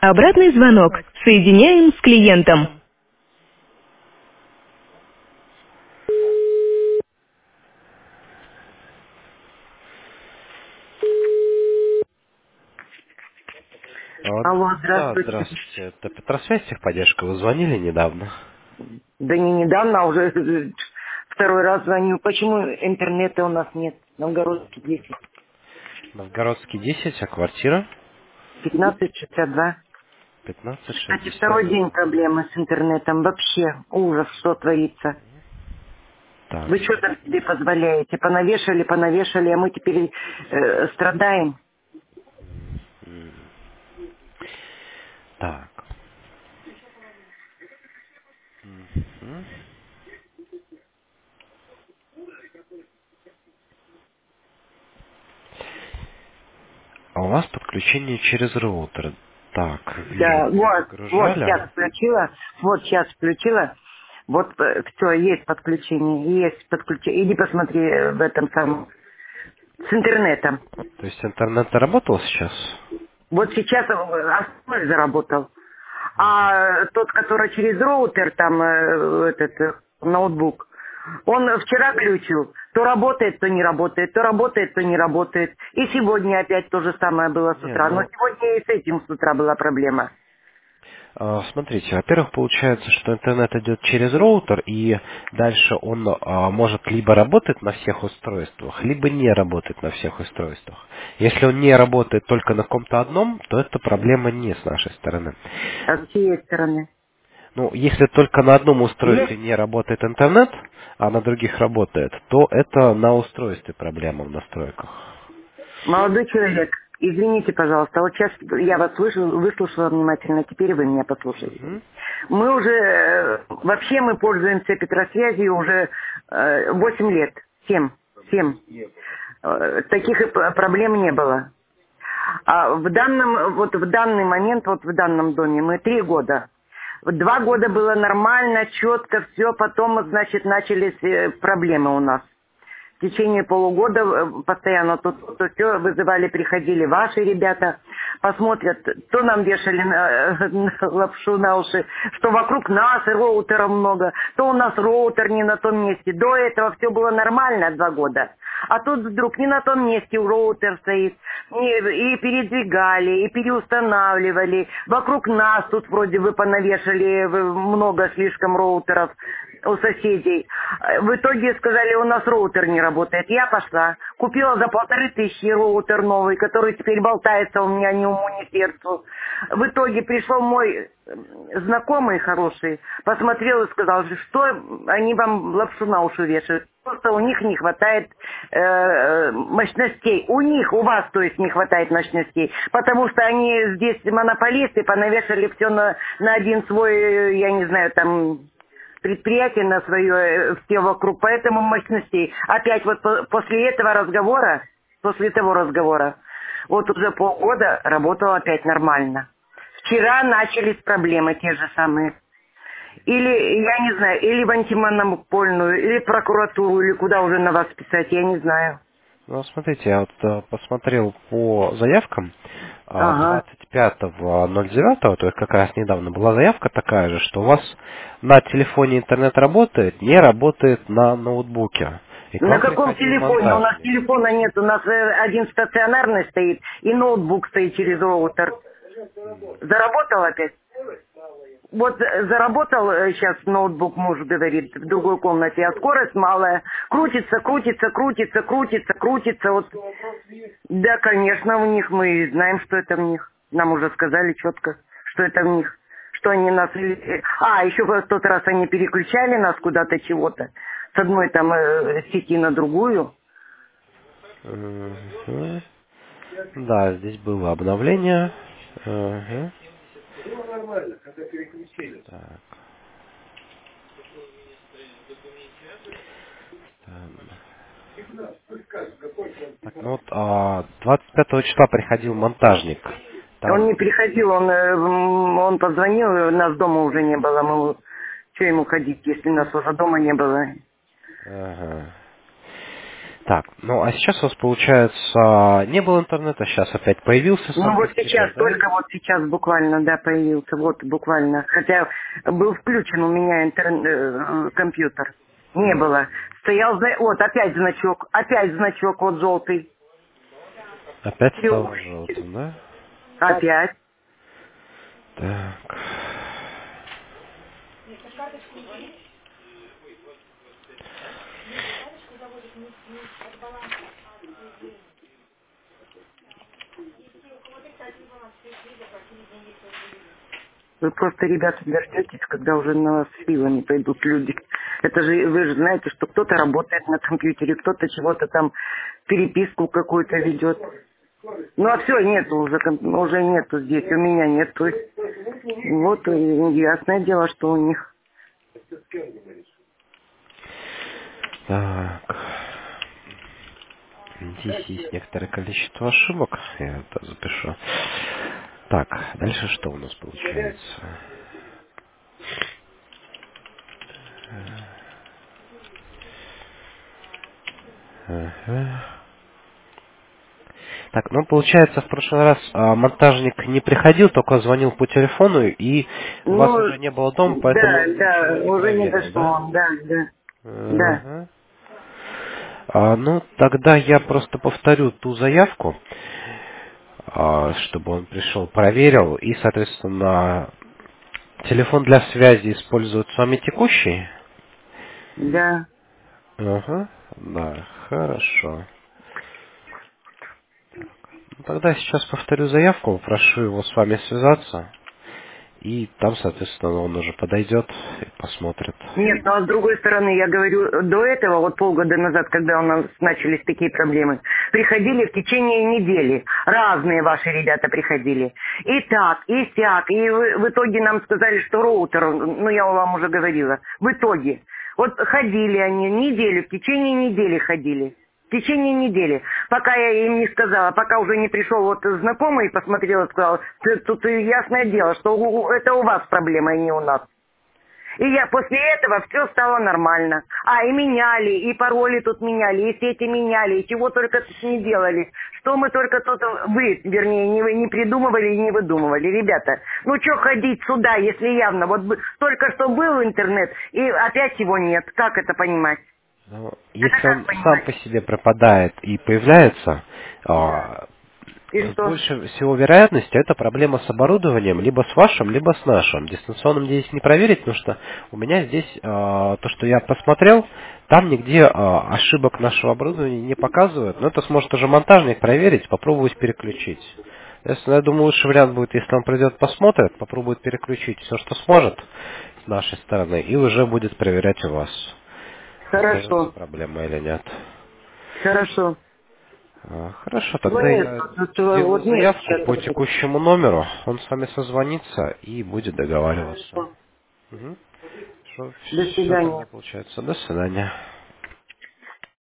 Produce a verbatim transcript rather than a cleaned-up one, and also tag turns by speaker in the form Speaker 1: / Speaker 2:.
Speaker 1: Обратный звонок. Соединяем с клиентом.
Speaker 2: А,
Speaker 3: Алло,
Speaker 2: Да,
Speaker 3: здравствуйте.
Speaker 2: здравствуйте. Это Петросвязь техподдержка. Вы звонили недавно?
Speaker 3: Да не недавно, а уже э, второй раз звоню. Почему интернета у нас нет? Новгородский десять.
Speaker 2: Новгородский десять, а квартира?
Speaker 3: пятнадцать шестьдесят два.
Speaker 2: пятнадцать
Speaker 3: Кстати,
Speaker 2: шестьдесят
Speaker 3: второй день
Speaker 2: два.
Speaker 3: проблемы с интернетом. Вообще ужас, что творится.
Speaker 2: Так,
Speaker 3: Вы что там себе позволяете? Понавешали, понавешали, а мы теперь э, страдаем.
Speaker 2: так. Мгм. А у вас подключение через роутер. Так, вижу,
Speaker 3: Да,
Speaker 2: вы
Speaker 3: вот, вот
Speaker 2: загружали.
Speaker 3: сейчас включила, вот сейчас включила. Вот все, есть подключение, есть подключение. Иди посмотри э, в этом самом, с интернетом.
Speaker 2: То есть интернет заработал сейчас?
Speaker 3: Вот сейчас основной заработал. А тот, который через роутер, там, э, этот, э, ноутбук, он вчера глючил. То работает, то не работает, то работает, то не работает. И сегодня опять то же самое было с
Speaker 2: Не,
Speaker 3: утра. Но
Speaker 2: ну,
Speaker 3: сегодня и с этим с утра была проблема.
Speaker 2: А, Смотрите, во-первых, получается, что интернет идет через роутер, и дальше он а, может либо работать на всех устройствах, либо не работать на всех устройствах. Если он не работает только на каком-то одном, то это проблема не с нашей стороны.
Speaker 3: А с чьей стороны?
Speaker 2: Ну, если только на одном устройстве
Speaker 3: Есть
Speaker 2: не работает интернет, а на других работает, то это на устройстве проблема в настройках.
Speaker 3: молодой человек. Извините, пожалуйста, вот сейчас я вас слышу, выслушала внимательно, теперь вы меня послушайте.
Speaker 2: Мгм.
Speaker 3: Мы уже, э, вообще мы пользуемся Петросвязью уже э, восемь лет, семь, семь. Э, Таких и п- проблем не было. А в данном, вот в данный момент, вот в данном доме мы три года. Два года было нормально, четко, все, потом, значит, начались э, проблемы у нас. В течение полугода э, постоянно тут то все вызывали, приходили ваши ребята, посмотрят, то нам вешали на, на лапшу на уши, что вокруг нас роутеров много, то у нас роутер не на том месте. До этого все было нормально два года. А тут вдруг не на том месте роутер стоит. И, и передвигали, и переустанавливали. Вокруг нас тут вроде бы понавешали э, много слишком роутеров у соседей. Э, В итоге сказали, у нас роутер не работает. Я пошла, купила за полторы тысячи роутер новый, который теперь болтается у меня ни уму, ни сердцу. В итоге пришел мой э, знакомый хороший, посмотрел и сказал, что они вам лапшу на уши вешают. Просто у них не хватает э, э, мощностей. У них, у вас, то есть, не хватает мощностей. Потому что они здесь монополисты, понавешали все на, на один свой, э, я не знаю, там, предприятие на свое, э, все вокруг. Поэтому мощностей. Опять вот по- после этого разговора, после того разговора, вот уже полгода работало опять нормально. Вчера начались проблемы те же самые. Или, я не знаю, или в антимонопольную, или в прокуратуру, или куда уже на вас писать, я не знаю.
Speaker 2: Ну, смотрите, я вот э, посмотрел по заявкам а,
Speaker 3: Ага.
Speaker 2: двадцать пятого ноль девятого, то есть как раз недавно была заявка такая же, что у вас на телефоне интернет работает, не работает на ноутбуке. И к
Speaker 3: На
Speaker 2: вам
Speaker 3: каком
Speaker 2: приходил
Speaker 3: телефоне? У нас
Speaker 2: монтажник.
Speaker 3: телефона нет, у нас э, один стационарный стоит, и ноутбук стоит через роутер. Заработал опять? Вот э, заработал сейчас ноутбук, муж говорит, в другой комнате, а скорость малая. Крутится, крутится, крутится, крутится, крутится. Вот. Да, конечно, у них мы знаем, что это в них. Нам уже сказали четко, что это в них. Что они нас... э, А, еще в тот раз они переключали нас куда-то чего-то. С одной там э, сети на другую.
Speaker 2: Мгм. Да, здесь было обновление. Мгм. Так, странно. Так, ну вот а, двадцать пятого числа приходил монтажник.
Speaker 3: Он
Speaker 2: Там,
Speaker 3: не приходил, он, э, м, он позвонил, э, нас дома уже не было. Мы... Что ему ходить, если нас уже дома не было?
Speaker 2: ага. Так, ну а сейчас у вас получается не было интернета, сейчас опять появился
Speaker 3: Ну
Speaker 2: сам по
Speaker 3: вот
Speaker 2: себе,
Speaker 3: сейчас,
Speaker 2: да?
Speaker 3: только вот сейчас буквально, да, появился, вот буквально. Хотя был включен у меня интерн- э, компьютер. Не было. Стоял, зна- вот опять значок, опять значок вот желтый.
Speaker 2: Опять стало
Speaker 3: Треугольничек.
Speaker 2: желтым, да?
Speaker 3: Опять.
Speaker 2: Так.
Speaker 3: Вы просто, ребята, дождетесь, когда уже на вас силами пойдут люди. Это же, вы же знаете, что кто-то работает на компьютере, кто-то чего-то там, переписку какую-то ведет. Ну а все, нету уже, ком- уже нету здесь, у меня нет. То есть, вот и ясное дело, что у них.
Speaker 2: Так. Здесь есть некоторое количество ошибок. Я это запишу. Так, дальше что у нас получается? Ага. Так, ну получается, в прошлый раз а, монтажник не приходил, только звонил по телефону, и вас
Speaker 3: Ну,
Speaker 2: уже не было дома, поэтому
Speaker 3: да,
Speaker 2: он ничего
Speaker 3: да,
Speaker 2: не
Speaker 3: уже не
Speaker 2: проверил, да?
Speaker 3: дошло, да, да, да.
Speaker 2: Ага. А, ну, тогда я просто повторю ту заявку, а, чтобы он пришел, проверил, и, соответственно, телефон для связи использует с вами текущий?
Speaker 3: Да.
Speaker 2: Ага, да, хорошо. Ну, тогда сейчас повторю заявку, прошу его с вами связаться, и там, соответственно, он уже подойдет и посмотрит.
Speaker 3: Нет, ну а с другой стороны, я говорю, до этого, вот полгода назад, когда у нас начались такие проблемы, приходили в течение недели. Разные ваши ребята приходили. И так, и сяк. И в, в итоге нам сказали, что роутер, ну я вам уже говорила, в итоге. Вот ходили они неделю, в течение недели ходили. В течение недели. Пока я им не сказала, пока уже не пришел вот знакомый и посмотрел и сказал, «Ты- тут ясное дело, что у- у- это у вас проблема, а не у нас. И я после этого все стало нормально. А, и меняли, и пароли тут меняли, и сети меняли, и чего только тут не делали. Что мы только тут, вы, вернее, не, вы не придумывали и не выдумывали. Ребята, ну что ходить сюда, если явно, вот бы- только что был интернет, и опять его нет. Как это понимать?
Speaker 2: Ну,
Speaker 3: Это
Speaker 2: если
Speaker 3: как
Speaker 2: он сам
Speaker 3: понимать?
Speaker 2: по себе пропадает и появляется,
Speaker 3: Да.
Speaker 2: а,
Speaker 3: И
Speaker 2: с
Speaker 3: что?
Speaker 2: большей всего вероятностью это проблема с оборудованием, либо с вашим, либо с нашим. Дистанционным здесь не проверить, потому что у меня здесь а, то, что я посмотрел, там нигде а, ошибок нашего оборудования не показывают. Но это сможет уже монтажник проверить, попробовать переключить. Если, я думаю, лучший вариант будет, если он придет, посмотрит, попробует переключить все, что сможет с нашей стороны, и уже будет проверять у вас, остается
Speaker 3: Хорошо.
Speaker 2: проблема или нет.
Speaker 3: Хорошо.
Speaker 2: А, Хорошо,
Speaker 3: Ну
Speaker 2: тогда
Speaker 3: нет,
Speaker 2: я
Speaker 3: тут, э,
Speaker 2: сделаю
Speaker 3: вот нет
Speaker 2: заявку
Speaker 3: сейчас.
Speaker 2: по текущему номеру. Он с вами созвонится и будет договариваться.
Speaker 3: Хорошо.
Speaker 2: Угу.
Speaker 3: До
Speaker 2: Все
Speaker 3: свидания.
Speaker 2: тогда получается. До свидания.